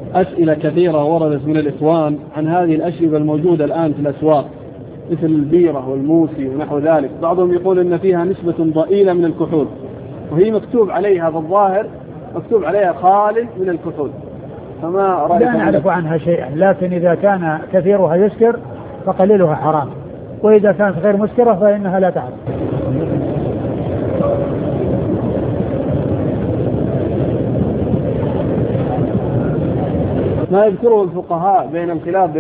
أسئلة كثيرة وردت من الإخوان عن هذه الأشربة الموجودة الآن في الأسواق مثل البيرة والموسي ونحو ذلك. بعضهم يقول إن فيها نسبة ضئيلة من الكحول، وهي مكتوب عليها بالظاهر مكتوب عليها خال من الكحول، فما رأيك؟ لا نعرف عنها شيئا، لكن إذا كان كثيرها يسكر فقليلها حرام، وإذا كانت غير مسكرة فإنها لا تعرف. ما يذكره الفقهاء بين الخلاف